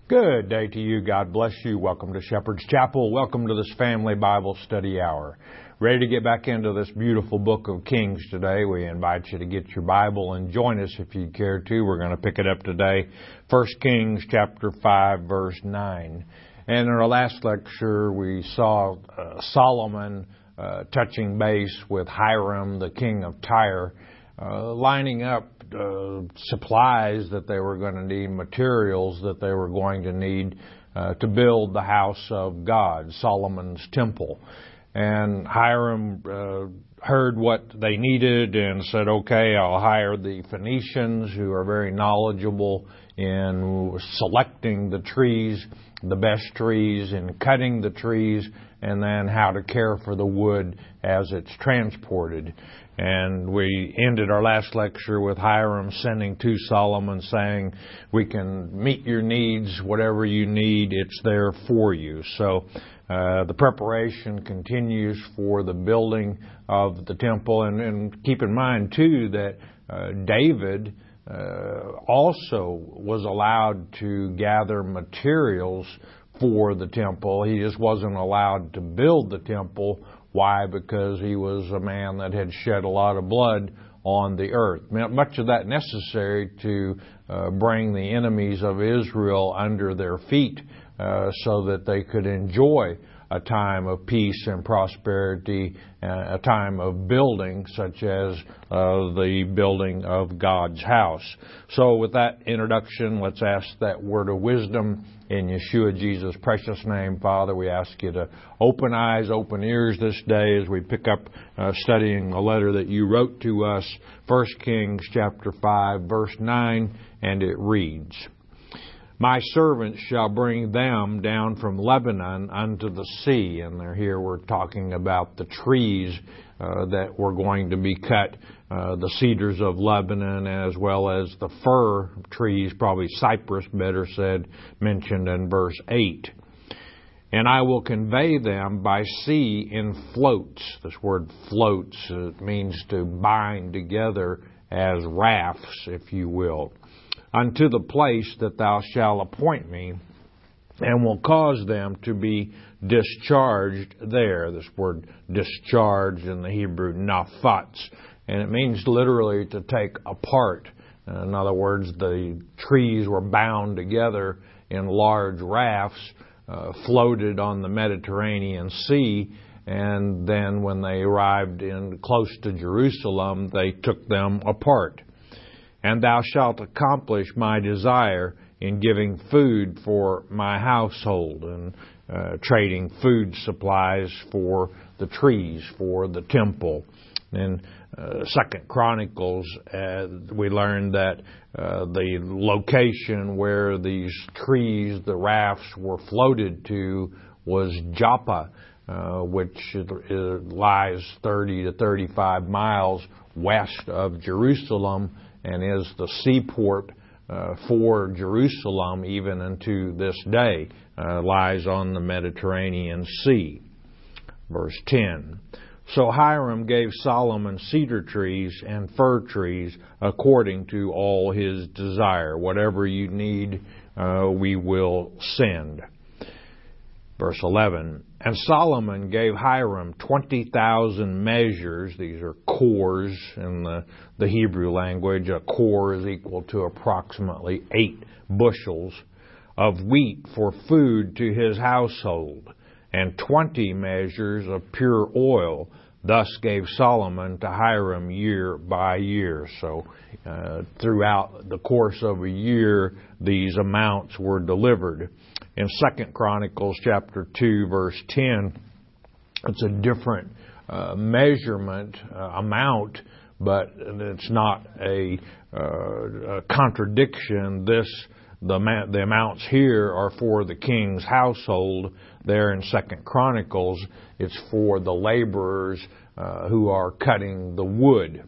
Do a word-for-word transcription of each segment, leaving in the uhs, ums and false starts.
Good day to you. God bless you. Welcome to Shepherd's Chapel. Welcome to this family Bible study hour. Ready to get back into this beautiful book of Kings today. We invite you to get your Bible and join us if you care to. We're going to pick it up today. First Kings chapter five, verse nine. And in our last lecture, we saw uh, Solomon uh, touching base with Hiram, the king of Tyre, uh, lining up Uh, supplies that they were going to need, materials that they were going to need uh, to build the house of God, Solomon's temple. And Hiram uh, heard what they needed and said, okay, I'll hire the Phoenicians who are very knowledgeable in selecting the trees, the best trees, in cutting the trees, and then how to care for the wood as it's transported. And we ended our last lecture with Hiram sending to Solomon saying, we can meet your needs, whatever you need, it's there for you. So uh, the preparation continues for the building of the temple. And, and keep in mind, too, that uh, David uh, also was allowed to gather materials for the temple. He just wasn't allowed to build the temple. Why? Because he was a man that had shed a lot of blood on the earth. Much of that necessary to uh, bring the enemies of Israel under their feet uh, so that they could enjoy a time of peace and prosperity, uh, a time of building such as uh, the building of God's house. So with that introduction, let's ask that word of wisdom in Yeshua Jesus' precious name. Father, we ask you to open eyes, open ears this day as we pick up uh, studying a letter that you wrote to us, First Kings chapter five, verse nine, and it reads, My servants shall bring them down from Lebanon unto the sea. And there, here we're talking about the trees uh, that were going to be cut, uh, the cedars of Lebanon, as well as the fir trees, probably cypress, better said, mentioned in verse eight. And I will convey them by sea in floats. This word floats, it means to bind together as rafts, if you will, unto the place that thou shalt appoint me, and will cause them to be discharged there. This word discharge in the Hebrew, naphatz, and it means literally to take apart. In other words, the trees were bound together in large rafts, uh, floated on the Mediterranean Sea, and then when they arrived in close to Jerusalem, they took them apart. And thou shalt accomplish my desire in giving food for my household, and uh, trading food supplies for the trees, for the temple. In uh, Second Chronicles, uh, we learned that uh, the location where these trees, the rafts, were floated to was Joppa, uh, which lies thirty to thirty-five miles west of Jerusalem, and is the seaport uh, for Jerusalem even unto this day, uh, lies on the Mediterranean Sea. Verse ten. So Hiram gave Solomon cedar trees and fir trees according to all his desire. Whatever you need, uh, we will send. Verse eleven. And Solomon gave Hiram twenty thousand measures. These are cores in the, the Hebrew language. A core is equal to approximately eight bushels of wheat for food to his household, and twenty measures of pure oil. Thus gave Solomon to Hiram year by year. So uh, throughout the course of a year, these amounts were delivered. In Second Chronicles chapter two, verse ten, it's a different uh, measurement uh, amount, but it's not a, uh, a contradiction. This the the amounts here are for the king's household. There in Second Chronicles, it's for the laborers uh, who are cutting the wood.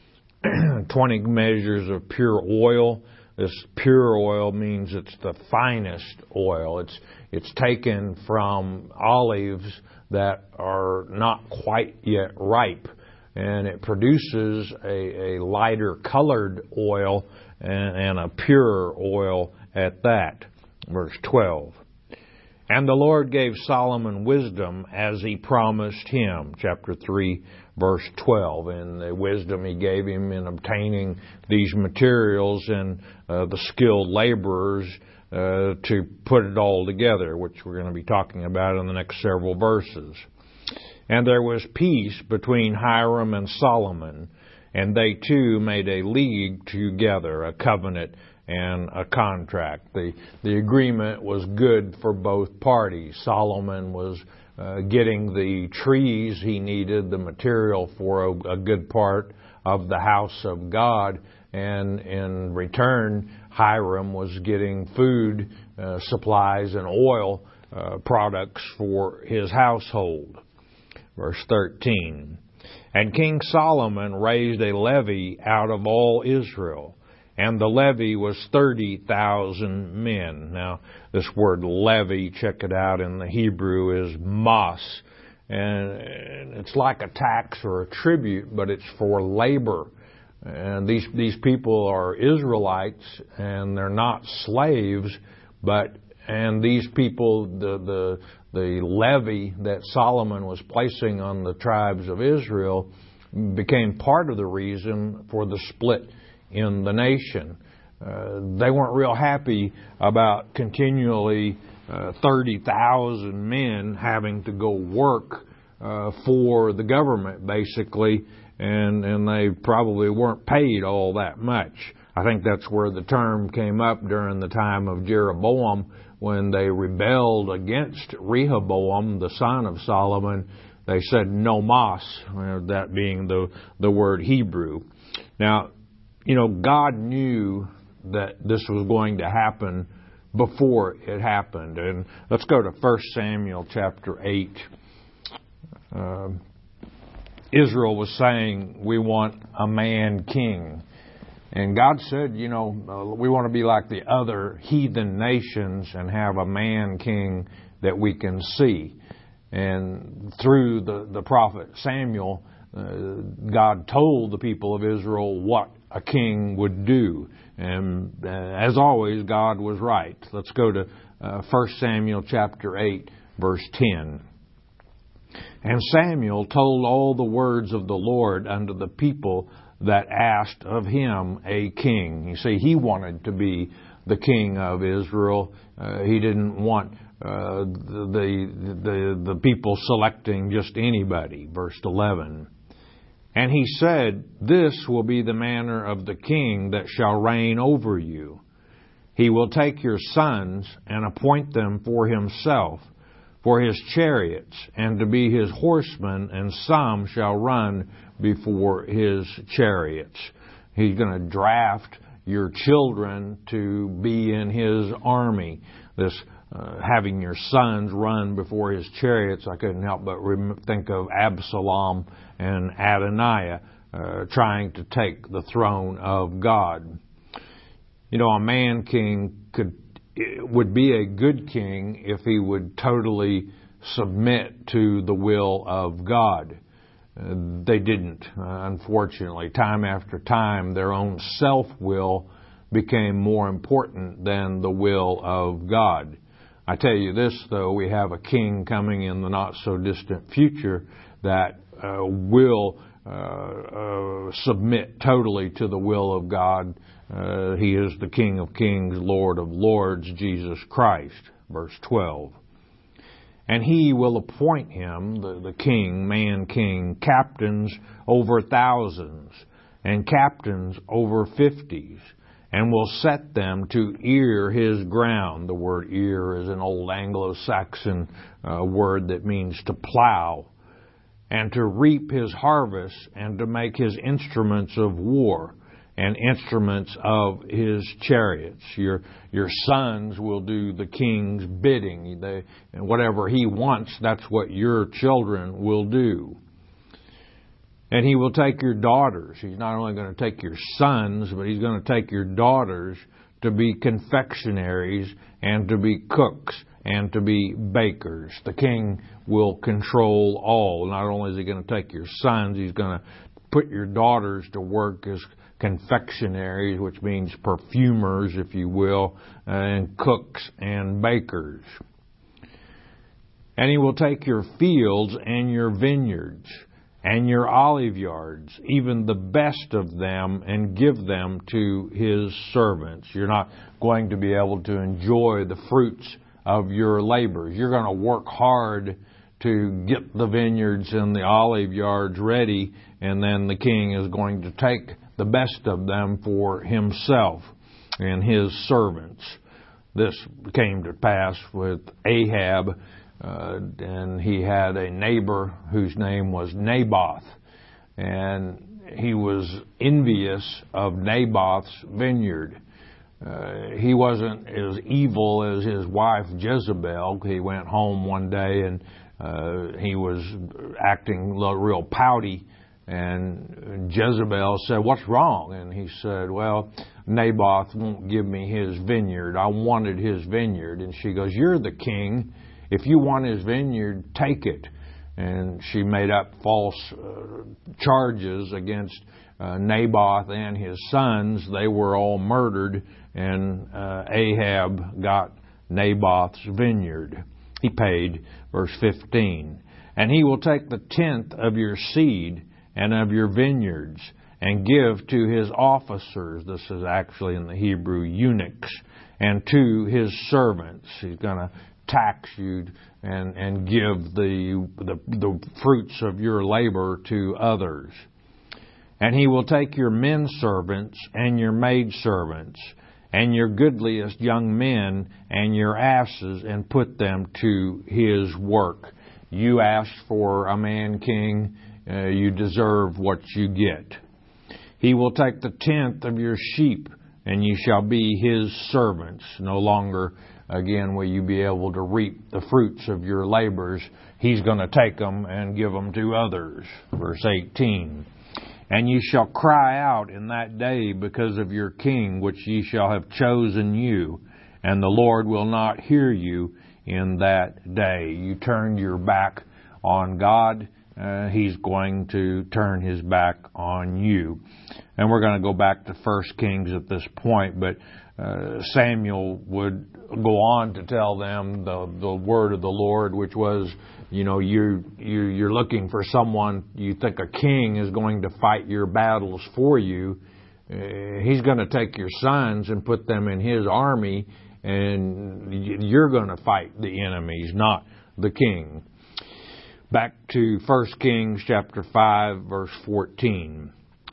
Twenty measures of pure oil. This pure oil means it's the finest oil. It's it's taken from olives that are not quite yet ripe, and it produces a, a lighter colored oil and, and a purer oil at that. Verse twelve. And the Lord gave Solomon wisdom as he promised him. Chapter three, verse twelve. And the wisdom he gave him in obtaining these materials and uh, the skilled laborers uh, to put it all together, which we're going to be talking about in the next several verses. And there was peace between Hiram and Solomon, and they two made a league together, a covenant and a contract. The the agreement was good for both parties. Solomon was uh, getting the trees he needed, the material for a, a good part of the house of God, and in return, Hiram was getting food uh, supplies and oil uh, products for his household. Verse thirteen. And King Solomon raised a levy out of all Israel, and the levy was thirty thousand men. Now, this word levy, check it out in the Hebrew, is mas. And it's like a tax or a tribute, but it's for labor. And these these people are Israelites, and they're not slaves, but and these people, the the the levy that Solomon was placing on the tribes of Israel became part of the reason for the split in the nation. Uh, they weren't real happy about continually uh, thirty thousand men having to go work uh, for the government, basically, and, and they probably weren't paid all that much. I think that's where the term came up during the time of Jeroboam, when they rebelled against Rehoboam, the son of Solomon. They said no mas, that being the, the word Hebrew. Now, you know, God knew that this was going to happen before it happened. And let's go to First Samuel chapter eight. Uh, Israel was saying, we want a man king. And God said, you know, uh, we want to be like the other heathen nations and have a man king that we can see. And through the, the prophet Samuel, uh, God told the people of Israel what a king would do. And uh, as always, God was right. Let's go to uh, First Samuel chapter eight, verse ten. And Samuel told all the words of the Lord unto the people that asked of him a king. You see, he wanted to be the king of Israel. Uh, he didn't want uh, the, the the people selecting just anybody. Verse eleven. And he said, this will be the manner of the king that shall reign over you. He will take your sons and appoint them for himself, for his chariots, and to be his horsemen, and some shall run before his chariots. He's going to draft your children to be in his army. This uh, having your sons run before his chariots, I couldn't help but rem- think of Absalom and Adoniah uh, trying to take the throne of God. You know, a man king could would be a good king if he would totally submit to the will of God. Uh, they didn't, uh, unfortunately. Time after time, their own self-will became more important than the will of God. I tell you this, though, we have a king coming in the not-so-distant future that uh, will uh, uh, submit totally to the will of God. Uh, he is the King of Kings, Lord of Lords, Jesus Christ. Verse twelve. And he will appoint him, the, the king, man king, captains over thousands, and captains over fifties, and will set them to ear his ground. The word ear is an old Anglo-Saxon uh, word that means to plow, and to reap his harvest, and to make his instruments of war, and instruments of his chariots. Your your sons will do the king's bidding. They, and whatever he wants, that's what your children will do. And he will take your daughters. He's not only going to take your sons, but he's going to take your daughters to be confectionaries and to be cooks and to be bakers. The king will control all. Not only is he going to take your sons, he's going to put your daughters to work as confectionaries, which means perfumers, if you will, and cooks and bakers. And he will take your fields and your vineyards and your olive yards, even the best of them, and give them to his servants. You're not going to be able to enjoy the fruits of your labors. You're going to work hard to get the vineyards and the olive yards ready, and then the king is going to take the best of them for himself and his servants. This came to pass with Ahab. Uh, and he had a neighbor whose name was Naboth, and he was envious of Naboth's vineyard. Uh, he wasn't as evil as his wife Jezebel. He went home one day and uh, he was acting real pouty, and Jezebel said, "What's wrong?" And he said, "Well, Naboth won't give me his vineyard. I wanted his vineyard." And she goes, "You're the king. If you want his vineyard, take it." And she made up false uh, charges against uh, Naboth and his sons. They were all murdered, and uh, Ahab got Naboth's vineyard. He paid, verse fifteen. "And he will take the tenth of your seed and of your vineyards, and give to his officers," this is actually in the Hebrew, eunuchs, "and to his servants." He's going to tax you and, and give the, the the fruits of your labor to others. "And he will take your men servants and your maid servants and your goodliest young men and your asses, and put them to his work." You asked for a man king, uh, you deserve what you get. "He will take the tenth of your sheep, and ye shall be his servants." No longer again will you be able to reap the fruits of your labors. He's going to take them and give them to others. Verse eighteen. "And ye shall cry out in that day because of your king, which ye shall have chosen you, and the Lord will not hear you in that day." You turned your back on God, uh, He's going to turn His back on you. And we're going to go back to First Kings at this point, but uh, Samuel would go on to tell them the the word of the Lord, which was, you know, you you you're looking for someone. You think a king is going to fight your battles for you. Uh, he's going to take your sons and put them in his army, and you're going to fight the enemies, not the king. Back to First Kings chapter five, verse fourteen.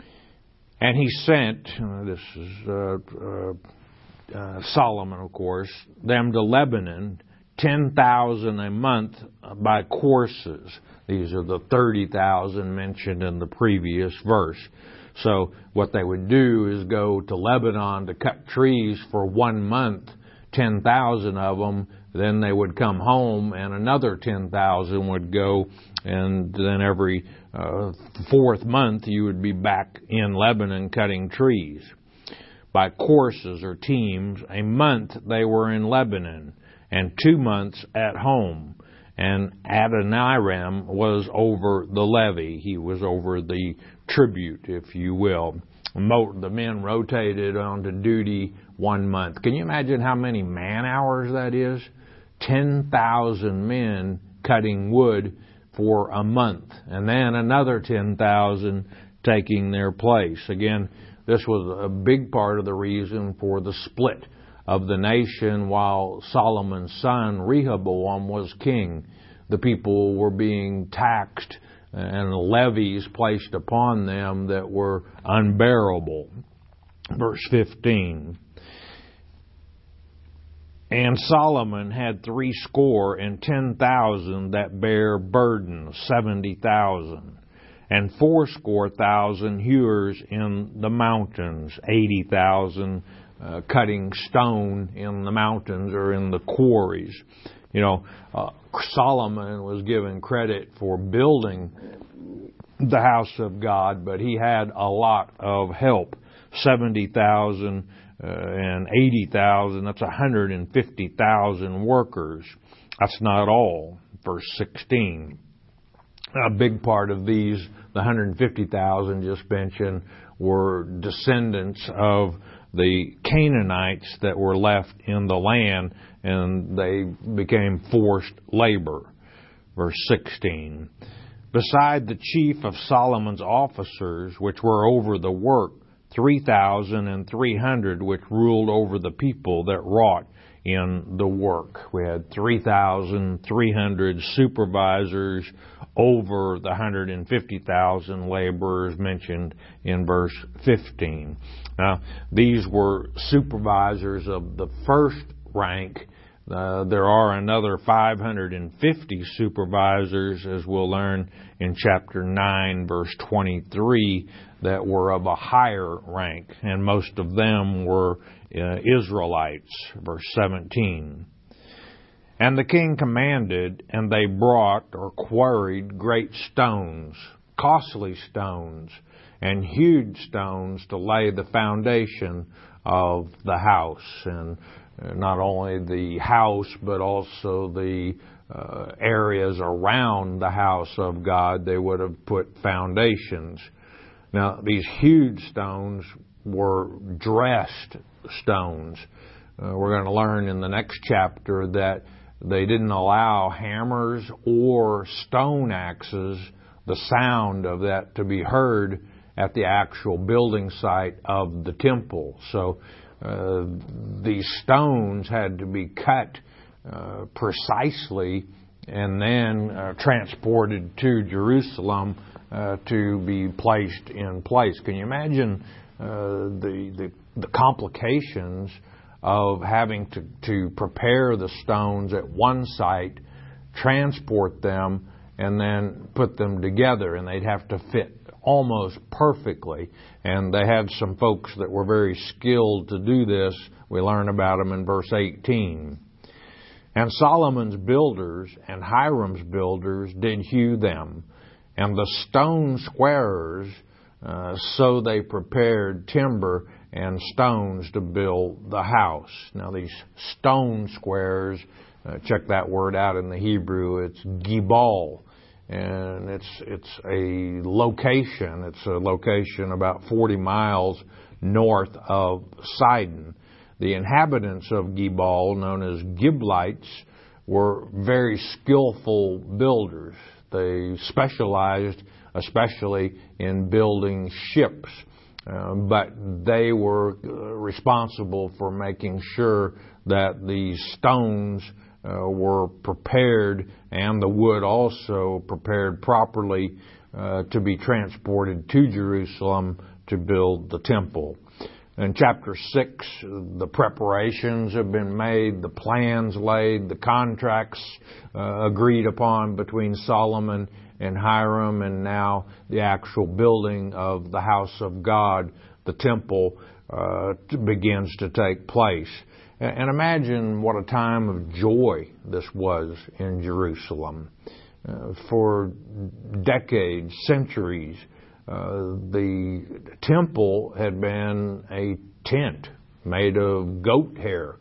"And he sent," uh, this is uh, uh, uh, Solomon, of course, "them to Lebanon, ten thousand a month by courses." These are the thirty thousand mentioned in the previous verse. So what they would do is go to Lebanon to cut trees for one month, ten thousand of them. Then they would come home, and another ten thousand would go, and then every uh, fourth month you would be back in Lebanon cutting trees. By courses or teams, a month they were in Lebanon, and two months at home. And Adoniram was over the levy. He was over the tribute, if you will. The men rotated onto duty one month. Can you imagine how many man hours that is? ten thousand men cutting wood for a month, and then another ten thousand taking their place. Again, this was a big part of the reason for the split of the nation while Solomon's son Rehoboam was king. The people were being taxed and levies placed upon them that were unbearable. Verse fifteen. "And Solomon had three score and ten thousand that bare burdens, seventy thousand, and fourscore thousand hewers in the mountains, eighty thousand uh, cutting stone in the mountains or in the quarries." You know, uh, Solomon was given credit for building the house of God, but he had a lot of help. seventy thousand uh, and eighty thousand, that's one hundred fifty thousand workers. That's not all. Verse sixteen. A big part of these, the one hundred fifty thousand just mentioned, were descendants of the Canaanites that were left in the land, and they became forced labor. Verse sixteen. Beside the chief of Solomon's officers, which were over the work, three thousand and three hundred, which ruled over the people that wrought in the work. We had three thousand three hundred supervisors over the one hundred fifty thousand laborers mentioned in verse fifteen. Now, these were supervisors of the first rank. Uh, there are another five hundred fifty supervisors, as we'll learn in chapter nine, verse twenty-three, that were of a higher rank, and most of them were uh, Israelites. Verse seventeen. And the king commanded, and they brought or quarried great stones, costly stones, and huge stones to lay the foundation of the house. And not only the house, but also the uh, areas around the house of God, they would have put foundations. Now, these huge stones were dressed stones. Uh, we're going to learn in the next chapter that they didn't allow hammers or stone axes, the sound of that, to be heard at the actual building site of the temple. So uh, these stones had to be cut uh, precisely and then uh, transported to Jerusalem uh, to be placed in place. Can you imagine uh, the, the the complications of having to, to prepare the stones at one site, transport them, and then put them together, and they'd have to fit almost perfectly. And they had some folks that were very skilled to do this. We learn about them in verse eighteen. And Solomon's builders and Hiram's builders did hew them, and the stone squarers, uh, so they prepared timber and stones to build the house. Now these stone squares, uh, check that word out in the Hebrew, it's gibal. And it's it's a location. It's a location about forty miles north of Sidon. The inhabitants of Gibal, known as Giblites, were very skillful builders. They specialized especially in building ships, uh, but they were responsible for making sure that the stones Uh, were prepared and the wood also prepared properly uh, to be transported to Jerusalem to build the temple. In chapter six, the preparations have been made, the plans laid, the contracts uh, agreed upon between Solomon and Hiram, and now the actual building of the house of God, the temple, uh, begins to take place. And imagine what a time of joy this was in Jerusalem. Uh, for decades, centuries, uh, the temple had been a tent made of goat hair.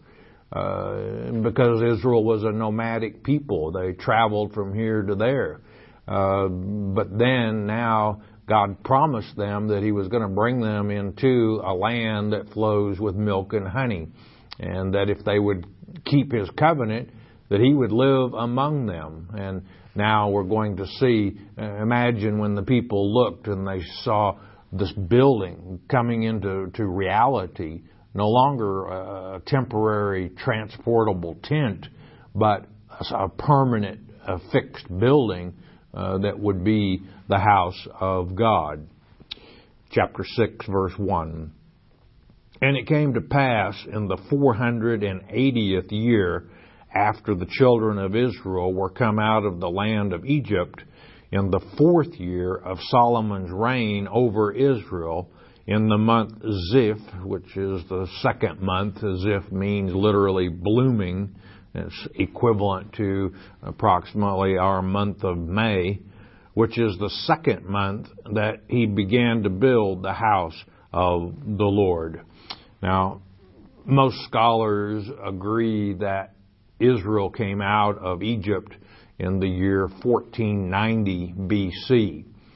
Uh, because Israel was a nomadic people, they traveled from here to there. Uh, but then now God promised them that He was going to bring them into a land that flows with milk and honey, and that if they would keep His covenant, that He would live among them. And now we're going to see, uh, imagine when the people looked and they saw this building coming into to reality, no longer a temporary transportable tent, but a permanent, a fixed building uh, that would be the house of God. Chapter six, verse one. And it came to pass in the four hundred and eightieth year after the children of Israel were come out of the land of Egypt, in the fourth year of Solomon's reign over Israel, in the month Ziph, which is the second month. Ziph means literally blooming. It's equivalent to approximately our month of May, which is the second month that he began to build the house of the Lord. Now, most scholars agree that Israel came out of Egypt in the year fourteen ninety B C.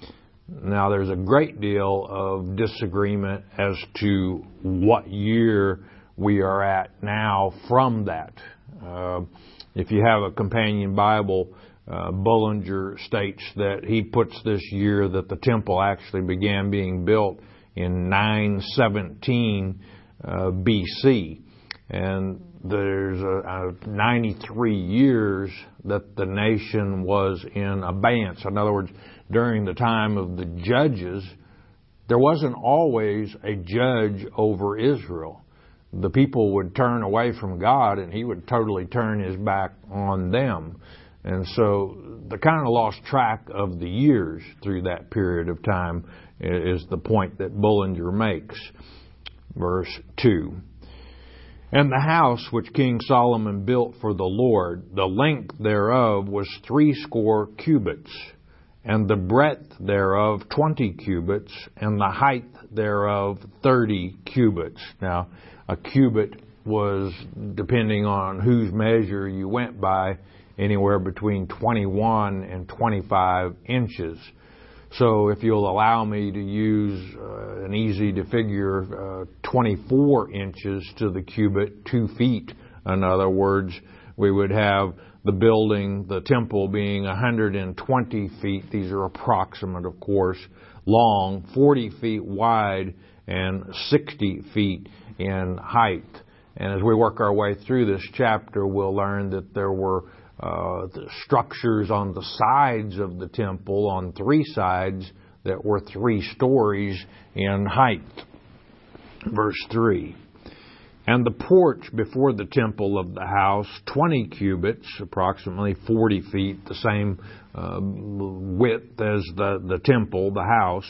Now, there's a great deal of disagreement as to what year we are at now from that. Uh, if you have a companion Bible, uh, Bullinger states that he puts this year that the temple actually began being built in nine seventeen uh, B C. And there's a, a ninety-three years that the nation was in abeyance. In other words, during the time of the judges, there wasn't always a judge over Israel. The people would turn away from God, and he would totally turn his back on them. And so they kind of lost track of the years through that period of time is the point that Bullinger makes. Verse two. And the house which King Solomon built for the Lord, the length thereof was threescore cubits, and the breadth thereof twenty cubits, and the height thereof thirty cubits. Now, a cubit was, depending on whose measure you went by, anywhere between twenty-one and twenty-five inches. So if you'll allow me to use uh, an easy to figure uh, twenty-four inches to the cubit, two feet. In other words, we would have the building, the temple being one hundred twenty feet. These are approximate, of course, long, forty feet wide, and sixty feet in height. And as we work our way through this chapter, we'll learn that there were Uh, the structures on the sides of the temple, on three sides, that were three stories in height. Verse three. And the porch before the temple of the house, twenty cubits, approximately forty feet, the same uh, width as the, the temple, the house,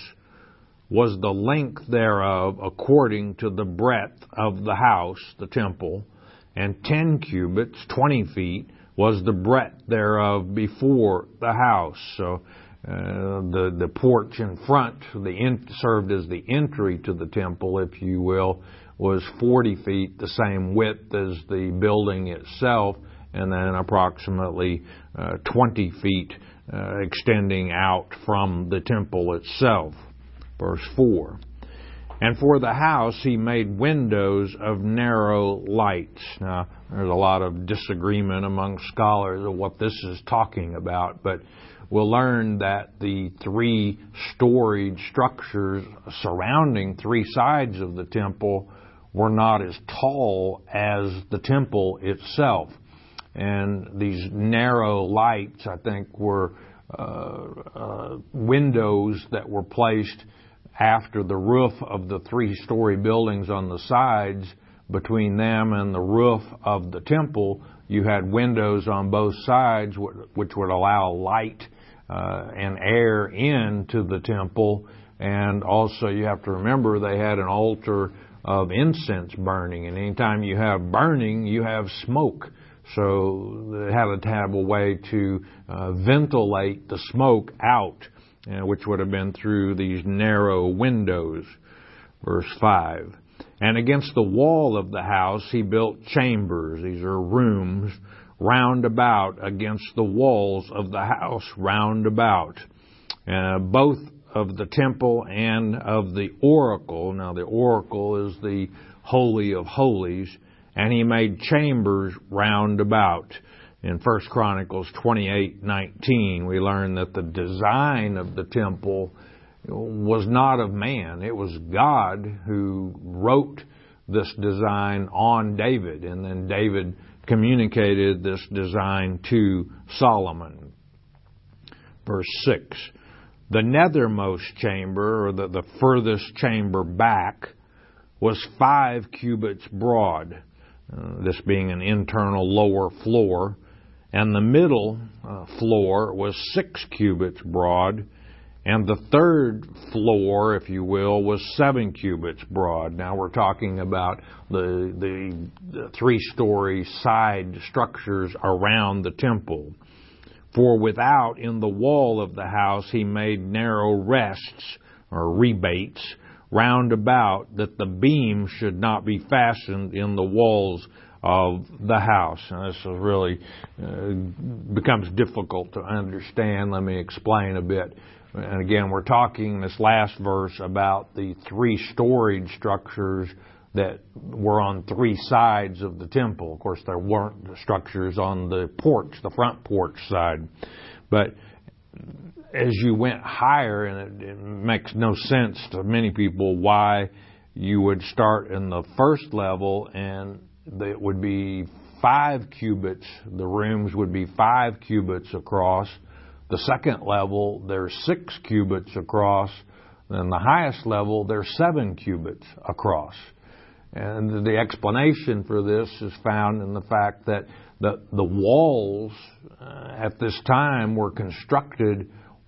was the length thereof according to the breadth of the house, the temple, and ten cubits, twenty feet, was the breadth thereof before the house. So uh, the the porch in front, the in, served as the entry to the temple, if you will, was forty feet, the same width as the building itself, and then approximately uh, twenty feet uh, extending out from the temple itself. Verse four. And for the house he made windows of narrow lights. Now, there's a lot of disagreement among scholars of what this is talking about, but we'll learn that the three storied structures surrounding three sides of the temple were not as tall as the temple itself. And these narrow lights, I think, were uh, uh, windows that were placed after the roof of the three-story buildings on the sides. Between them and the roof of the temple, you had windows on both sides, which would allow light uh, and air into the temple. And also, you have to remember, they had an altar of incense burning. And anytime you have burning, you have smoke. So they had to have a way to uh, ventilate the smoke out, Uh, which would have been through these narrow windows. Verse five. And against the wall of the house he built chambers. These are rooms round about against the walls of the house round about. Uh, both of the temple and of the oracle. Now the oracle is the Holy of Holies. And he made chambers round about. In First Chronicles twenty-eight nineteen, we learn that the design of the temple was not of man. It was God who wrote this design on David, and then David communicated this design to Solomon. Verse six, the nethermost chamber, or the, the furthest chamber back, was five cubits broad, uh, this being an internal lower floor. And the middle uh, floor was six cubits broad, and the third floor, if you will, was seven cubits broad. Now we're talking about the, the, the three-story side structures around the temple. For without, in the wall of the house, he made narrow rests, or rebates, round about, that the beams should not be fastened in the walls of the house. And this is really uh, becomes difficult to understand. Let me explain a bit. And again, we're talking this last verse about the three storage structures that were on three sides of the temple. Of course, there weren't structures on the porch, the front porch side. But as you went higher, and it, it makes no sense to many people why you would start in the first level and it would be five cubits, the rooms would be five cubits across. The second level, there's six cubits across. And the highest level, there's seven cubits across. And the explanation for this is found in the fact that the, the walls uh, at this time were constructed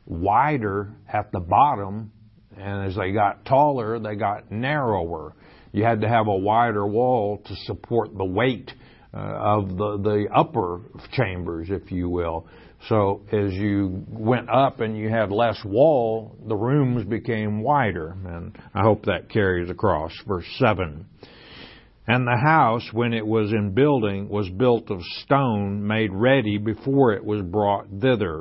wider at the bottom, and as they got taller, they got narrower. You had to have a wider wall to support the weight uh, of the, the upper chambers, if you will. So as you went up and you had less wall, the rooms became wider. And I hope that carries across. Verse seven. And the house, when it was in building, was built of stone made ready before it was brought thither,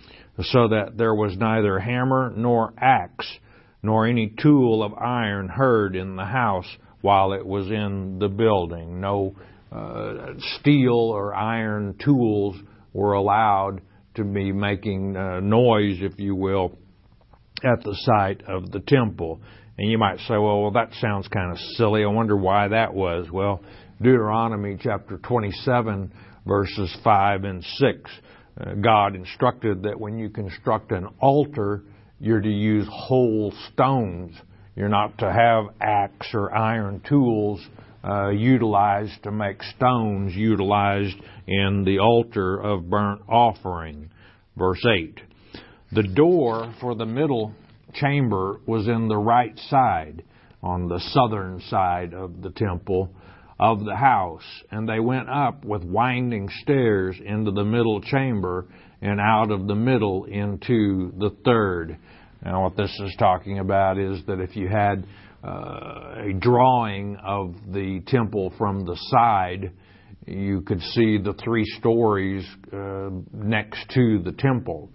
so that there was neither hammer nor axe, nor any tool of iron heard in the house while it was in the building. No uh, steel or iron tools were allowed to be making uh, noise, if you will, at the site of the temple. And you might say, well, well, that sounds kind of silly. I wonder why that was. Well, Deuteronomy chapter twenty-seven, verses five and six, uh, God instructed that when you construct an altar, you're to use whole stones. You're not to have axe or iron tools uh, utilized to make stones utilized in the altar of burnt offering. Verse eight. The door for the middle chamber was in the right side, on the southern side of the temple of the house, and they went up with winding stairs into the middle chamber and out of the middle into the third. Now what this is talking about is that if you had uh, a drawing of the temple from the side, you could see the three stories uh, next to the temple.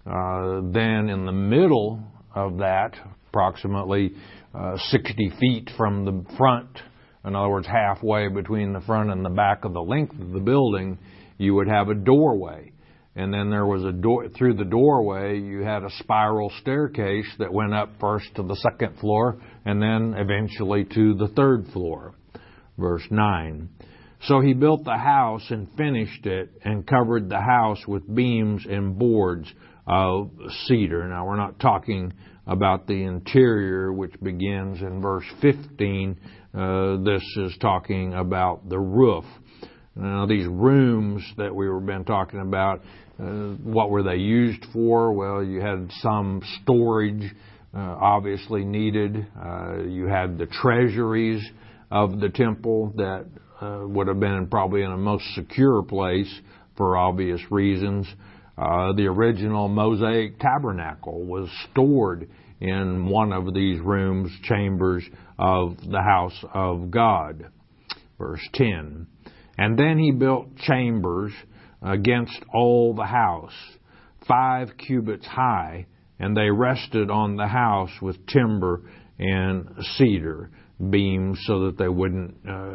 Uh, then in the middle of that, approximately uh, sixty feet from the front, in other words, halfway between the front and the back of the length of the building, you would have a doorway. And then there was a door, through the doorway, you had a spiral staircase that went up first to the second floor and then eventually to the third floor. Verse nine. So he built the house and finished it and covered the house with beams and boards of cedar. Now, we're not talking about the interior, which begins in verse fifteen. Uh, this is talking about the roof. Now, these rooms that we were been talking about, uh, what were they used for? Well, you had some storage, uh, obviously needed. Uh, you had the treasuries of the temple that uh, would have been probably in a most secure place for obvious reasons. Uh, the original Mosaic tabernacle was stored in one of these rooms, chambers of the house of God. Verse ten. And then he built chambers against all the house, five cubits high, and they rested on the house with timber and cedar beams so that they wouldn't uh,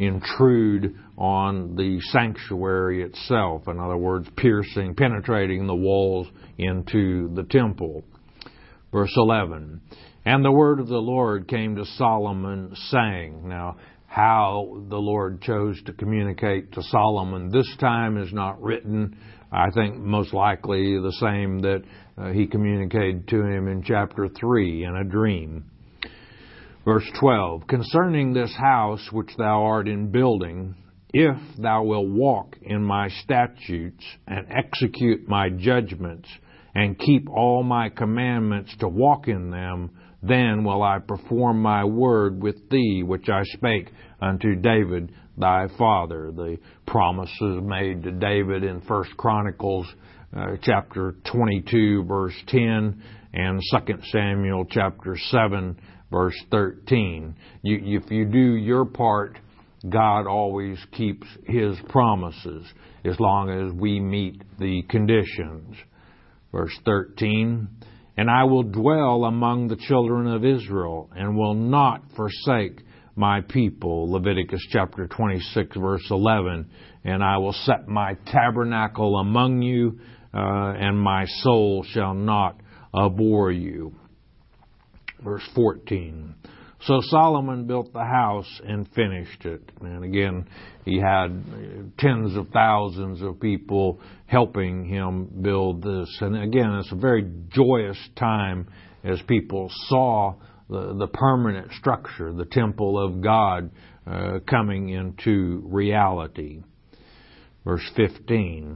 intrude on the sanctuary itself. In other words, piercing, penetrating the walls into the temple. Verse eleven. And the word of the Lord came to Solomon, saying. Now, how the Lord chose to communicate to Solomon this time is not written. I think most likely the same that uh, he communicated to him in chapter three in a dream. Verse twelve. Concerning this house which thou art in building, if thou wilt walk in my statutes and execute my judgments and keep all my commandments to walk in them, then will I perform my word with thee, which I spake unto David thy father. The promises made to David in First Chronicles uh, chapter twenty-two, verse ten, and Second Samuel chapter seven, verse thirteen. You, if you do your part, God always keeps His promises as long as we meet the conditions. Verse thirteen. And I will dwell among the children of Israel, and will not forsake my people. Leviticus chapter twenty-six, verse eleven. And I will set my tabernacle among you, uh, and my soul shall not abhor you. Verse fourteen. So Solomon built the house and finished it. And again, he had tens of thousands of people helping him build this. And again, it's a very joyous time as people saw the, the permanent structure, the temple of God, uh, coming into reality. Verse fifteen.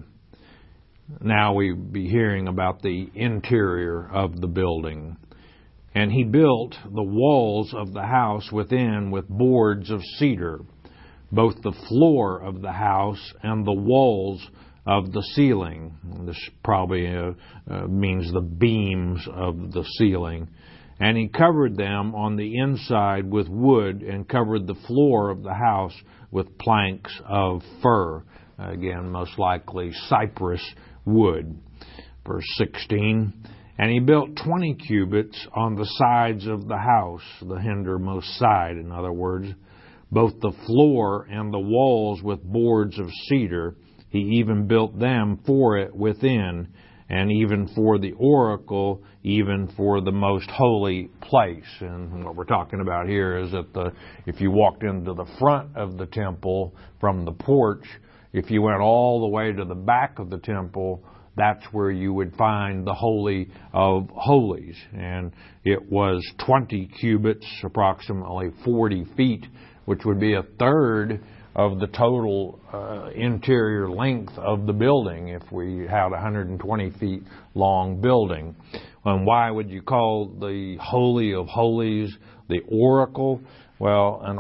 Now we'll be hearing about the interior of the building. And he built the walls of the house within with boards of cedar, both the floor of the house and the walls of the ceiling. This probably uh, uh, means the beams of the ceiling. And he covered them on the inside with wood, and covered the floor of the house with planks of fir. Again, most likely cypress wood. Verse sixteen. And he built twenty cubits on the sides of the house, the hindermost side, in other words, both the floor and the walls with boards of cedar. He even built them for it within, and even for the oracle, even for the most holy place. And what we're talking about here is that the if you walked into the front of the temple from the porch, if you went all the way to the back of the temple, that's where you would find the Holy of Holies. And it was twenty cubits, approximately forty feet, which would be a third of the total uh, interior length of the building if we had a one hundred twenty feet long building. And why would you call the Holy of Holies the oracle? Well, an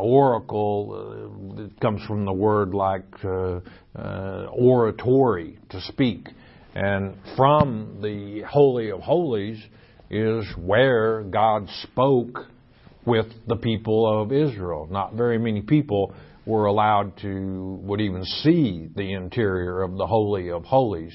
oracle uh, comes from the word like uh, uh, oratory, to speak. And from the Holy of Holies is where God spoke with the people of Israel. Not very many people were allowed to, would even see the interior of the Holy of Holies.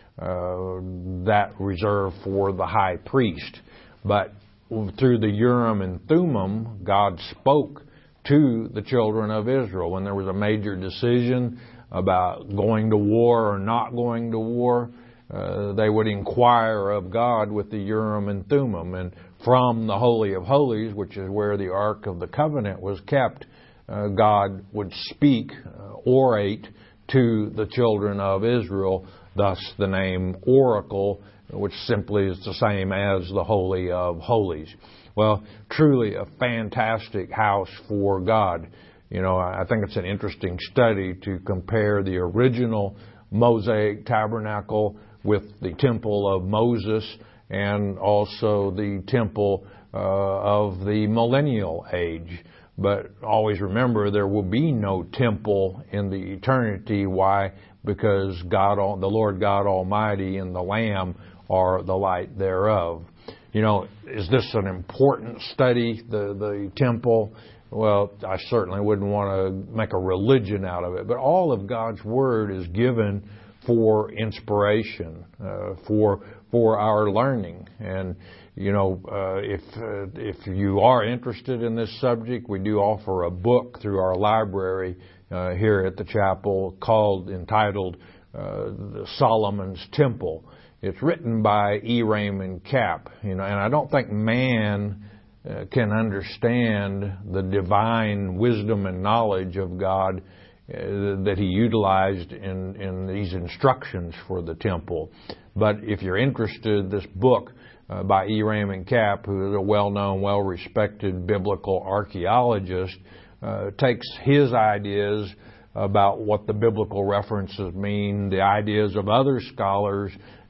Uh, that reserved for the high priest. But through the Urim and Thummim, God spoke to the children of Israel. When there was a major decision about going to war or not going to war, Uh, they would inquire of God with the Urim and Thummim. And from the Holy of Holies, which is where the Ark of the Covenant was kept, uh, God would speak, uh, orate to the children of Israel, thus the name oracle, which simply is the same as the Holy of Holies. Well, truly a fantastic house for God. You know, I think it's an interesting study to compare the original Mosaic tabernacle with the temple of Moses, and also the temple uh, of the millennial age. But always remember, there will be no temple in the eternity. Why? Because God, the Lord God Almighty and the Lamb are the light thereof. You know, is this an important study, the, the temple? Well, I certainly wouldn't want to make a religion out of it. But all of God's Word is given for inspiration, uh, for for our learning. And, you know, uh, if uh, if you are interested in this subject, we do offer a book through our library uh, here at the chapel called, entitled, uh, Solomon's Temple. It's written by E. Raymond Capp, you know, and I don't think man uh, can understand the divine wisdom and knowledge of God Uh, that he utilized in, in these instructions for the temple. But if you're interested, this book uh, by E. Raymond Capp, who is a well-known, well-respected biblical archaeologist, uh, takes his ideas about what the biblical references mean, the ideas of other scholars,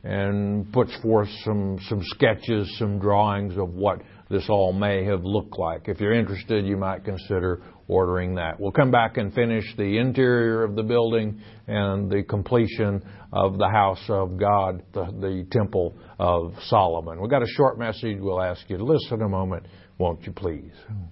and puts forth some, some sketches, some drawings of what this all may have looked like. If you're interested, you might consider ordering that. We'll come back and finish the interior of the building and the completion of the house of God, the, the temple of Solomon. We've got a short message. We'll ask you to listen a moment, won't you please?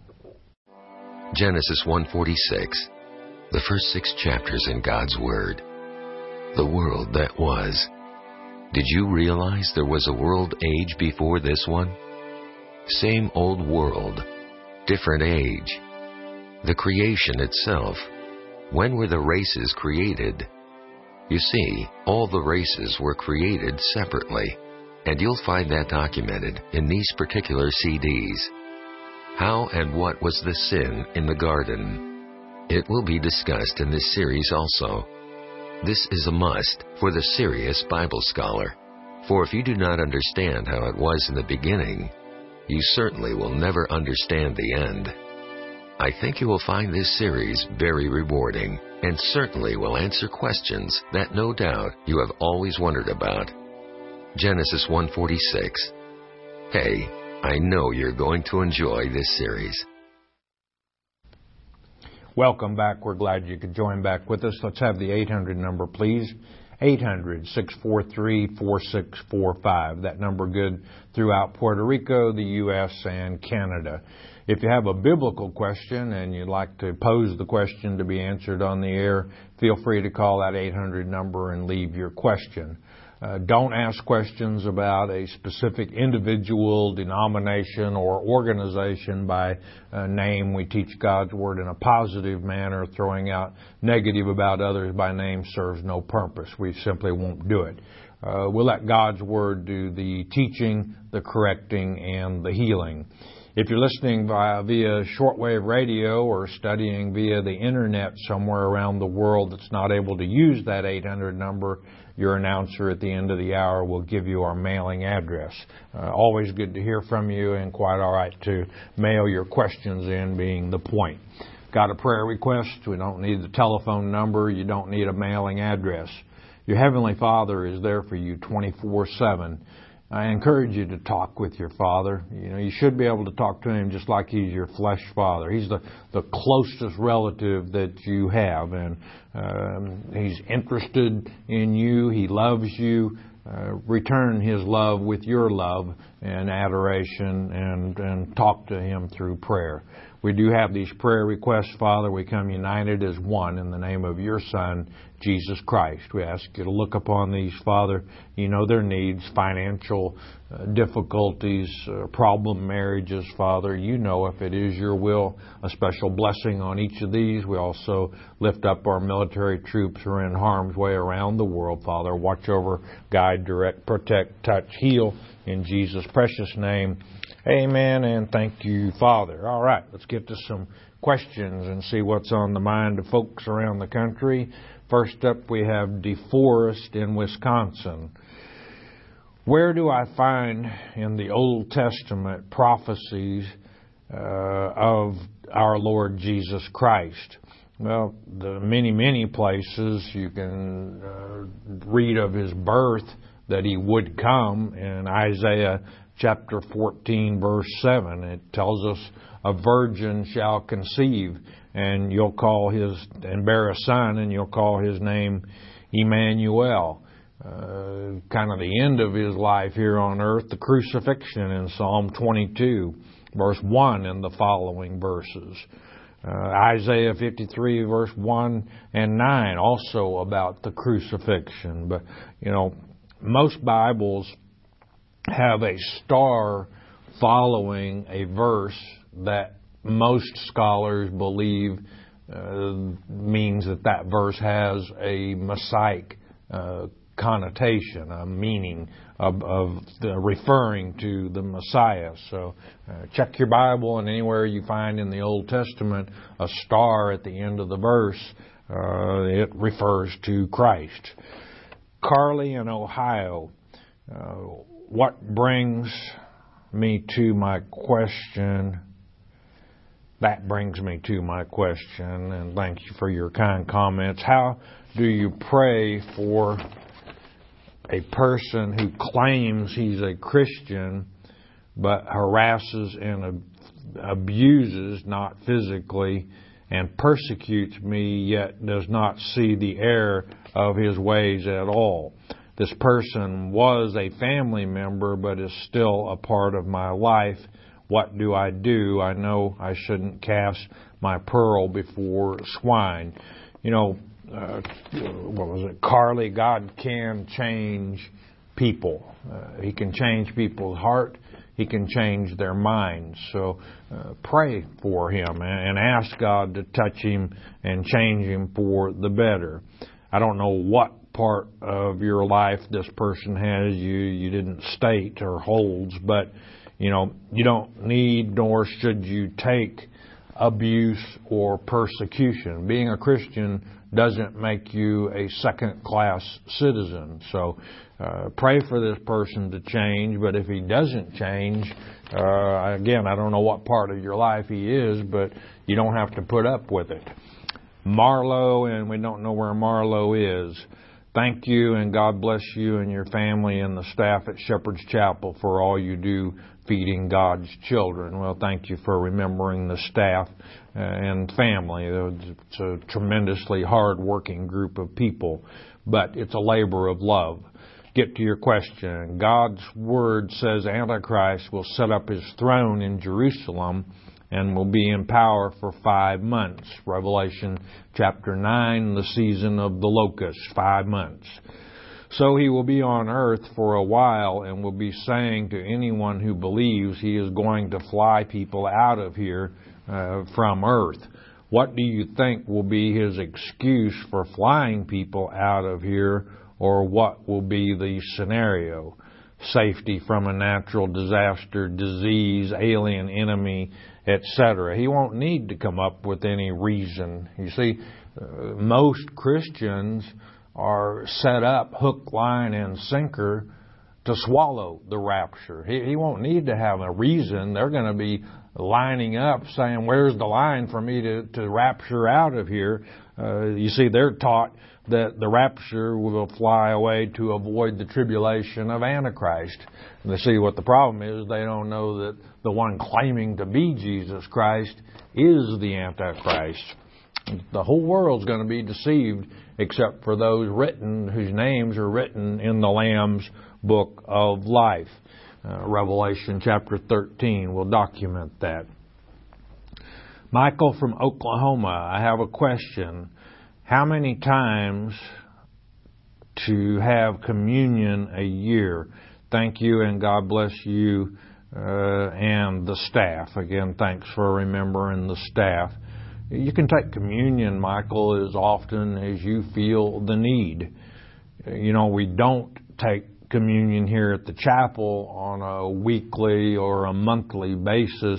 Genesis one forty-six, the first six chapters in God's Word. The world that was. Did you realize there was a world age before this one? Same old world, different age. The creation itself. When were the races created? You see, all the races were created separately, and you'll find that documented in these particular C Ds. How and what was the sin in the garden? It will be discussed in this series also. This is a must for the serious Bible scholar, for if you do not understand how it was in the beginning, you certainly will never understand the end. I think you will find this series very rewarding and certainly will answer questions that no doubt you have always wondered about. Genesis one forty-six. Hey, I know you're going to enjoy this series. Welcome back. We're glad you could join back with us. Let's have the eight hundred number, please. eight hundred, six four three, four six four five. That number good throughout Puerto Rico, the U S, and Canada. If you have a biblical question and you'd like to pose the question to be answered on the air, feel free to call that eight hundred number and leave your question. Uh, don't ask questions about a specific individual, denomination, or organization by uh, name. We teach God's Word in a positive manner. Throwing out negative about others by name serves no purpose. We simply won't do it. Uh, we'll let God's Word do the teaching, the correcting, and the healing. If you're listening via, via shortwave radio or studying via the Internet somewhere around the world that's not able to use that eight hundred number, your announcer at the end of the hour will give you our mailing address. Uh, always good to hear from you, and quite all right to mail your questions in, being the point. Got a prayer request? We don't need the telephone number. You don't need a mailing address. Your Heavenly Father is there for you twenty-four seven. I encourage you to talk with your Father. You know, you should be able to talk to Him just like He's your flesh father. He's the, the closest relative that you have, and um, He's interested in you. He loves you. Uh, return His love with your love and adoration, and, and talk to Him through prayer. We do have these prayer requests, Father. We come united as one in the name of your Son, Jesus Christ. We ask you to look upon these, Father. You know their needs, financial uh, difficulties, uh, problem marriages, Father. You know, if it is your will, a special blessing on each of these. We also lift up our military troops who are in harm's way around the world, Father. Watch over, guide, direct, protect, touch, heal in Jesus' precious name. Amen, and thank you, Father. All right, let's get to some questions and see what's on the mind of folks around the country. First up, we have DeForest in Wisconsin. Where do I find in the Old Testament prophecies uh, of our Lord Jesus Christ? Well, the many, many places you can uh, read of His birth, that He would come in Isaiah chapter fourteen, verse seven. It tells us a virgin shall conceive, and you'll call his, and bear a son, and you'll call his name Emmanuel. Uh, kind of the end of His life here on earth, the crucifixion in Psalm twenty-two, verse one, and the following verses. Uh, Isaiah fifty-three, verse one and nine, also about the crucifixion. But, you know, most Bibles have a star following a verse that most scholars believe uh, means that that verse has a Messianic uh, connotation, a meaning of, of the referring to the Messiah. So uh, check your Bible, and anywhere you find in the Old Testament a star at the end of the verse, uh, it refers to Christ. Carly in Ohio. Uh, What brings me to my question, that brings me to my question, and thank you for your kind comments. How do you pray for a person who claims he's a Christian but harasses and ab- abuses, not physically, and persecutes me, yet does not see the error of his ways at all? This person was a family member, but is still a part of my life. What do I do? I know I shouldn't cast my pearl before swine. You know, uh, what was it? Carly, God can change people. Uh, he can change people's heart. He can change their minds. So uh, pray for him and ask God to touch him and change him for the better. I don't know what part of your life this person has you you didn't state or holds, but you know, you don't need nor should you take abuse or persecution. Being a Christian doesn't make you a second-class citizen. So uh, pray for this person to change, but if he doesn't change, uh, again, I don't know what part of your life he is, but you don't have to put up with it. Marlo, and we don't know where Marlo is. Thank you, and God bless you and your family and the staff at Shepherd's Chapel for all you do feeding God's children. Well, thank you for remembering the staff and family. It's a tremendously hard-working group of people, but it's a labor of love. Get to your question. God's Word says Antichrist will set up his throne in Jerusalem and will be in power for five months. Revelation chapter nine, the season of the locusts, five months. So he will be on earth for a while and will be saying to anyone who believes he is going to fly people out of here uh, from earth. What do you think will be his excuse for flying people out of here, or what will be the scenario? Safety from a natural disaster, disease, alien enemy, et cetera. He won't need to come up with any reason. You see, uh, most Christians are set up hook, line, and sinker to swallow the rapture. He, he won't need to have a reason. They're going to be lining up saying, where's the line for me to, to rapture out of here? Uh, you see, they're taught that the rapture will fly away to avoid the tribulation of Antichrist. And they see what the problem is. They don't know that the one claiming to be Jesus Christ is the Antichrist. The whole world's going to be deceived except for those written whose names are written in the Lamb's book of life. Uh, Revelation chapter thirteen will document that. Michael from Oklahoma, I have a question. How many times to have communion a year? Thank you, and God bless you uh, and the staff. Again, thanks for remembering the staff. You can take communion, Michael, as often as you feel the need. You know, we don't take communion here at the chapel on a weekly or a monthly basis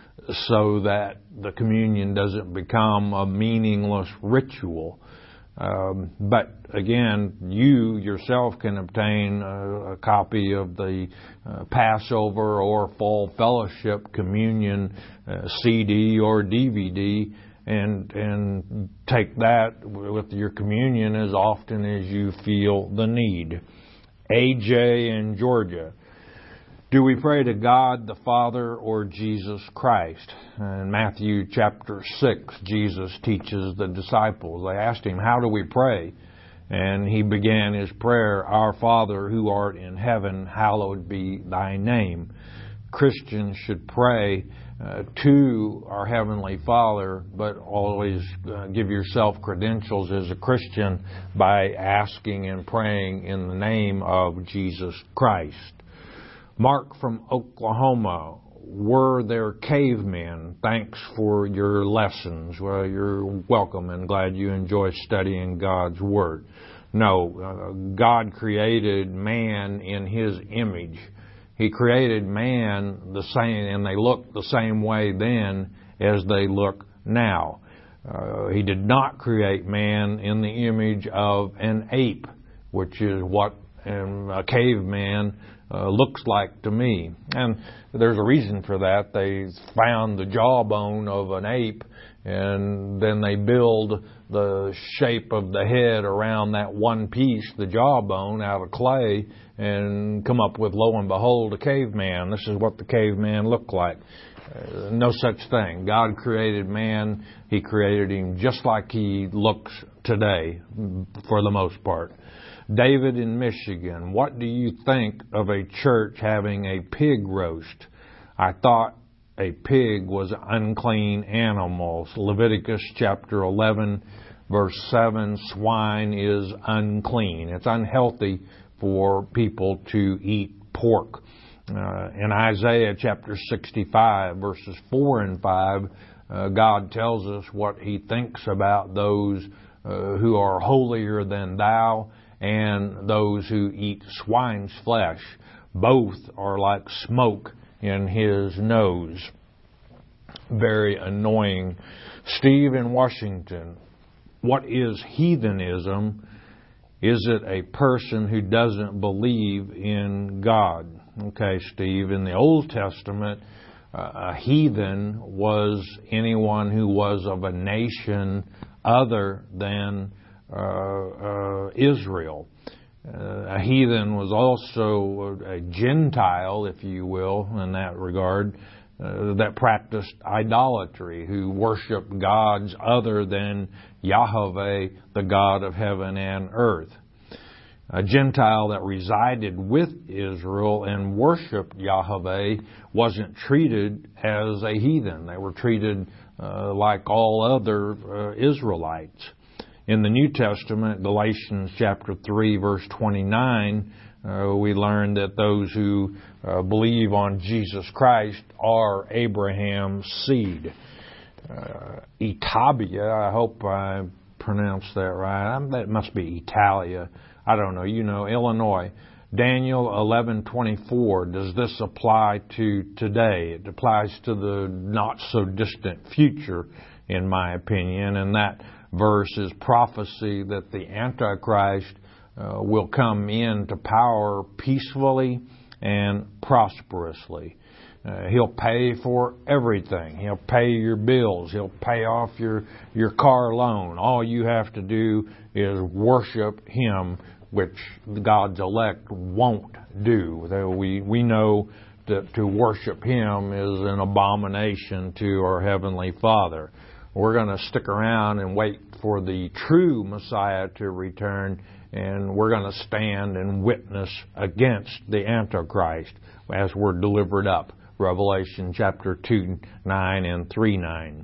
so that the communion doesn't become a meaningless ritual. Um, but again, you yourself can obtain a, a copy of the uh, Passover or Fall Fellowship Communion uh, C D or D V D and and take that with your communion as often as you feel the need. A J in Georgia. Do we pray to God the Father or Jesus Christ? In Matthew chapter six, Jesus teaches the disciples. They asked him, how do we pray? And he began his prayer, Our Father who art in heaven, hallowed be thy name. Christians should pray uh, to our Heavenly Father, but always uh, give yourself credentials as a Christian by asking and praying in the name of Jesus Christ. Mark from Oklahoma, were there cavemen? Thanks for your lessons. Well, you're welcome and glad you enjoy studying God's Word. No, uh, God created man in His image. He created man the same, and they looked the same way then as they look now. Uh, he did not create man in the image of an ape, which is what um, a caveman Uh, looks like to me. And there's a reason for that. They found the jawbone of an ape, and then they build the shape of the head around that one piece, the jawbone, out of clay, and come up with, lo and behold, a caveman. This is what the caveman looked like. Uh, no such thing. God created man. He created him just like he looks today, for the most part. David in Michigan, what do you think of a church having a pig roast? I thought a pig was an unclean animal. Leviticus chapter eleven, verse seven, swine is unclean. It's unhealthy for people to eat pork. Uh, in Isaiah chapter sixty-five, verses four and five, uh, God tells us what He thinks about those uh, who are holier than thou and those who eat swine's flesh. Both are like smoke in His nose. Very annoying. Steve in Washington, what is heathenism? Is it a person who doesn't believe in God? Okay, Steve, in the Old Testament, uh, a heathen was anyone who was of a nation other than uh, uh, Israel. Uh, a heathen was also a Gentile, if you will, in that regard, uh, that practiced idolatry, who worshiped gods other than Yahweh, the God of heaven and earth. A Gentile that resided with Israel and worshiped Yahweh wasn't treated as a heathen. They were treated uh, like all other uh, Israelites. In the New Testament, Galatians chapter three, verse twenty-nine, uh, we learn that those who uh, believe on Jesus Christ are Abraham's seed. Uh, Itabia, I hope I pronounced that right. That must be Italia. I don't know. You know, Illinois. Daniel eleven twenty-four. Does this apply to today? It applies to the not so distant future, in my opinion. And that verse is prophecy that the Antichrist uh, will come into power peacefully and prosperously. Uh, he'll pay for everything. He'll pay your bills. He'll pay off your, your car loan. All you have to do is worship Him, which God's elect won't do. We, we know that to worship Him is an abomination to our Heavenly Father. We're going to stick around and wait for the true Messiah to return, and we're going to stand and witness against the Antichrist as we're delivered up. Revelation chapter two nine and three nine.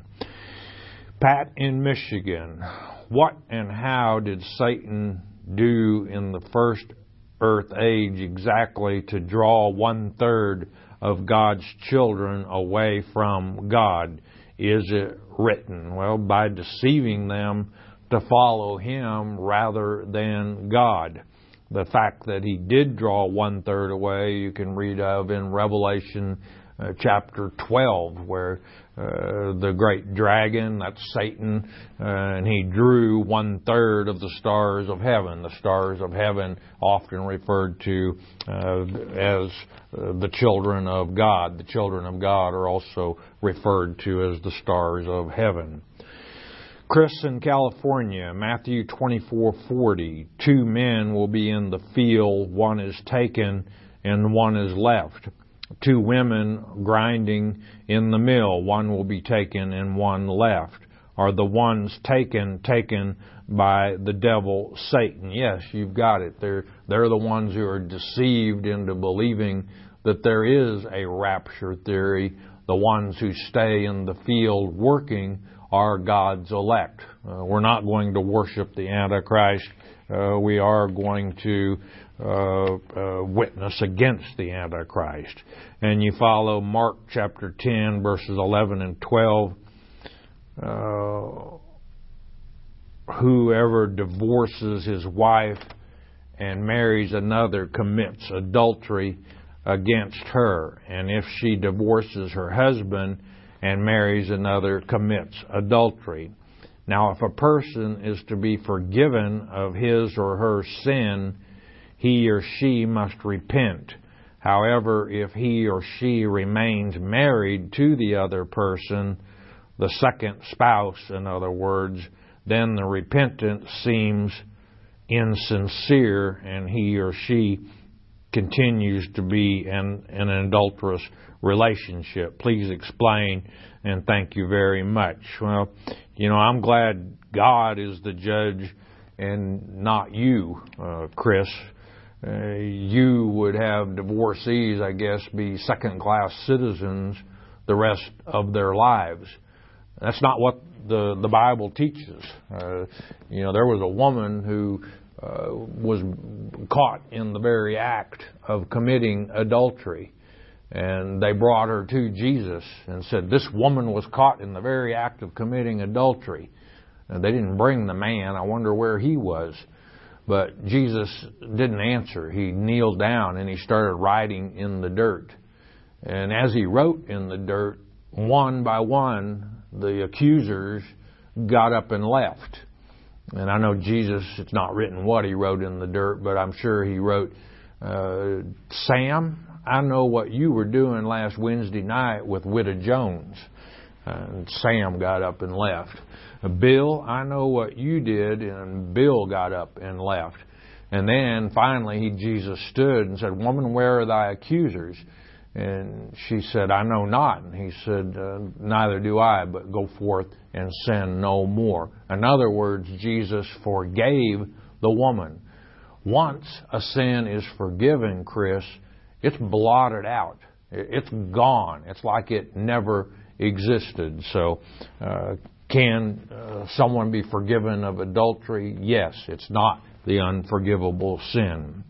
Pat in Michigan, what and how did Satan do in the first earth age exactly to draw one third of God's children away from God? Is it written? Well, by deceiving them to follow Him rather than God. The fact that He did draw one third away, you can read of in Revelation uh, chapter twelve, where uh, the great dragon, that's Satan, uh, and he drew one third of the stars of heaven. The stars of heaven often referred to uh, as uh, the children of God. The children of God are also referred to as the stars of heaven. Chris in California, Matthew twenty-four forty. Two men will be in the field, one is taken and one is left. Two women grinding in the mill, one will be taken and one left. Are the ones taken taken by the devil, Satan? Yes, you've got it. They're, they're the ones who are deceived into believing that there is a rapture theory. The ones who stay in the field working are God's elect. Uh, we're not going to worship the Antichrist. Uh, we are going to uh, uh, witness against the Antichrist. And you follow Mark chapter ten, verses eleven and twelve. Uh, whoever divorces his wife and marries another commits adultery against her. And if she divorces her husband and marries another, commits adultery. Now, if a person is to be forgiven of his or her sin, he or she must repent. However, if he or she remains married to the other person, the second spouse, in other words, then the repentance seems insincere and he or she continues to be in, in an adulterous relationship. Please explain, and thank you very much. Well, you know, I'm glad God is the judge and not you, uh, Chris. Uh, you would have divorcees, I guess, be second-class citizens the rest of their lives. That's not what the, the Bible teaches. Uh, you know, there was a woman who uh, was caught in the very act of committing adultery. And they brought her to Jesus and said, this woman was caught in the very act of committing adultery. And they didn't bring the man. I wonder where he was. But Jesus didn't answer. He kneeled down and he started writing in the dirt. And as he wrote in the dirt, one by one, the accusers got up and left. And I know Jesus, it's not written what he wrote in the dirt, but I'm sure he wrote, uh, Sam, I know what you were doing last Wednesday night with Witta Jones. And Sam got up and left. Bill, I know what you did, and Bill got up and left. And then finally he, Jesus stood and said, woman, where are thy accusers? And she said, I know not. And he said, uh, neither do I, but go forth and sin no more. In other words, Jesus forgave the woman. Once a sin is forgiven, Chris, it's blotted out. It's gone. It's like it never existed. So, uh, can uh, someone be forgiven of adultery? Yes, it's not the unforgivable sin.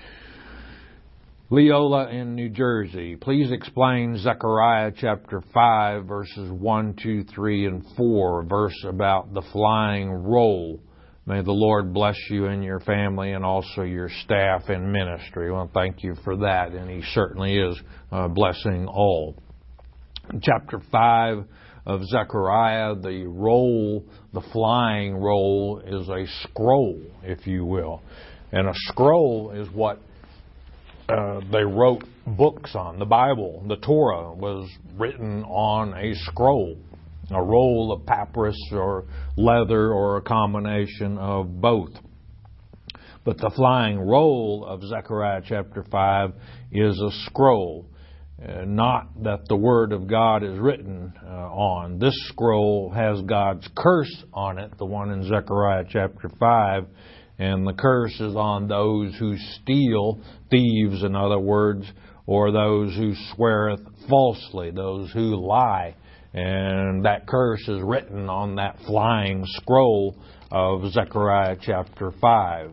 Leola in New Jersey, please explain Zechariah chapter five, verses one, two, three, and four, a verse about the flying roll. May the Lord bless you and your family and also your staff and ministry. Well, thank you for that, and He certainly is uh, blessing all. Chapter five of Zechariah, the roll, the flying roll, is a scroll, if you will. And a scroll is what uh, they wrote books on. The Bible, the Torah, was written on a scroll, a roll of papyrus or leather or a combination of both. But the flying roll of Zechariah chapter five is a scroll. Uh, not that the Word of God is written uh, on. This scroll has God's curse on it, the one in Zechariah chapter five, and the curse is on those who steal, thieves in other words, or those who sweareth falsely, those who lie. And that curse is written on that flying scroll of Zechariah chapter five.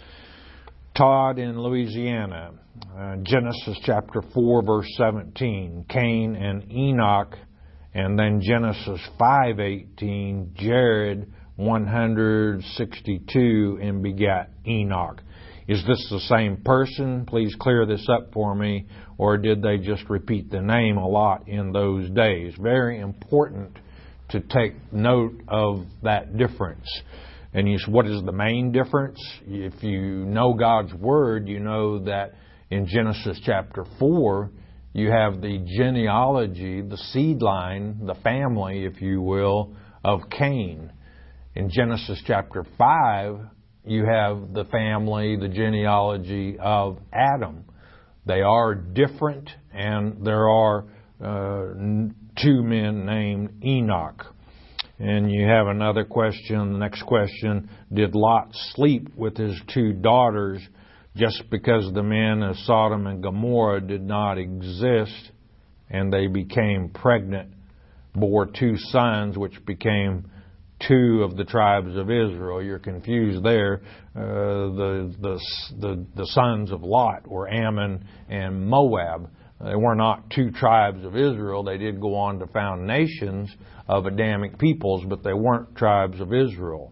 Todd in Louisiana, uh, Genesis chapter four, verse seventeen, Cain and Enoch, and then Genesis five eighteen, Jared one hundred sixty-two and begat Enoch. Is this the same person? Please clear this up for me. Or did they just repeat the name a lot in those days? Very important to take note of that difference. And you say, what is the main difference? If you know God's Word, you know that in Genesis chapter four, you have the genealogy, the seed line, the family, if you will, of Cain. In Genesis chapter five, you have the family, the genealogy of Adam. They are different, and there are uh, two men named Enoch. And you have another question, the next question, did Lot sleep with his two daughters just because the men of Sodom and Gomorrah did not exist, and they became pregnant, bore two sons, which became two of the tribes of Israel? You're confused there. Uh, the, the the the sons of Lot were Ammon and Moab. They were not two tribes of Israel. They did go on to found nations of Adamic peoples, but they weren't tribes of Israel.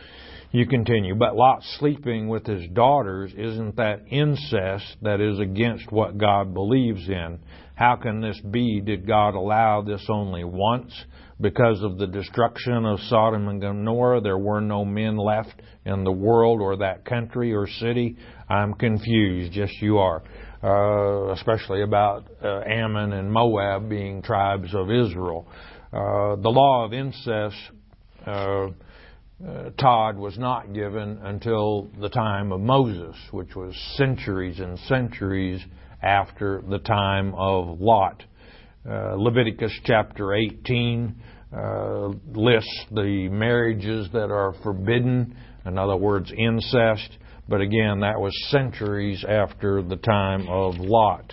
You continue, but Lot sleeping with his daughters, isn't that incest that is against what God believes in? How can this be? Did God allow this only once? Because of the destruction of Sodom and Gomorrah, there were no men left in the world or that country or city? I'm confused. Yes, you are. Uh, especially about uh, Ammon and Moab being tribes of Israel. Uh, the law of incest, uh, uh, Todd, was not given until the time of Moses, which was centuries and centuries after the time of Lot. Uh, Leviticus chapter eighteen uh, lists the marriages that are forbidden, in other words, incest. But again, that was centuries after the time of Lot.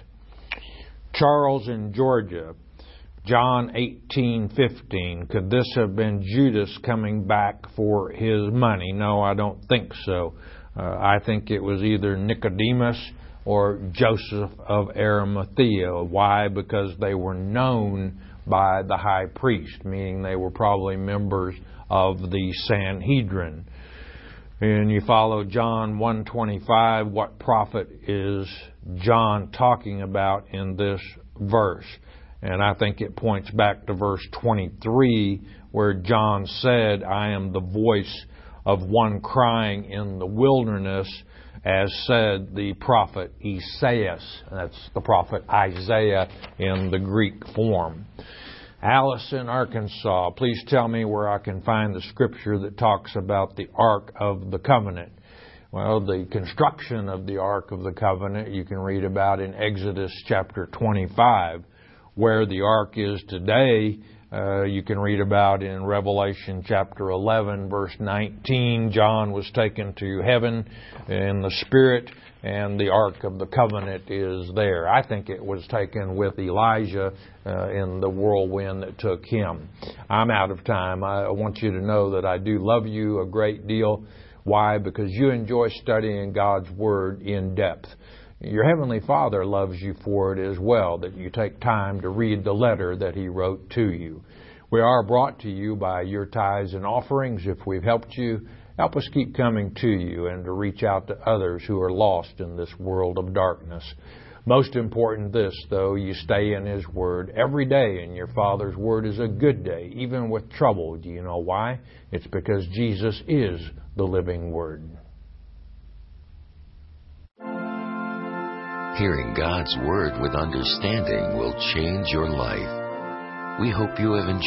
Charles in Georgia, John eighteen fifteen. Could this have been Judas coming back for his money? No, I don't think so. Uh, I think it was either Nicodemus or Joseph of Arimathea. Why? Because they were known by the high priest, meaning they were probably members of the Sanhedrin. And you follow John one twenty-five, what prophet is John talking about in this verse? And I think it points back to verse twenty-three, where John said, I am the voice of one crying in the wilderness, as said the prophet Esaias. That's the prophet Isaiah in the Greek form. Alice in Arkansas, please tell me where I can find the scripture that talks about the Ark of the Covenant. Well, the construction of the Ark of the Covenant you can read about in Exodus chapter twenty-five. Where the Ark is today, uh, you can read about in Revelation chapter eleven, verse nineteen. John was taken to heaven in the Spirit, and the Ark of the Covenant is there. I think it was taken with Elijah uh, in the whirlwind that took him. I'm out of time. I want you to know that I do love you a great deal. Why? Because you enjoy studying God's Word in depth. Your Heavenly Father loves you for it as well, that you take time to read the letter that He wrote to you. We are brought to you by your tithes and offerings. If we've helped you, help us keep coming to you and to reach out to others who are lost in this world of darkness. Most important this, though, you stay in His Word every day, and your Father's Word is a good day, even with trouble. Do you know why? It's because Jesus is the living Word. Hearing God's Word with understanding will change your life. We hope you have enjoyed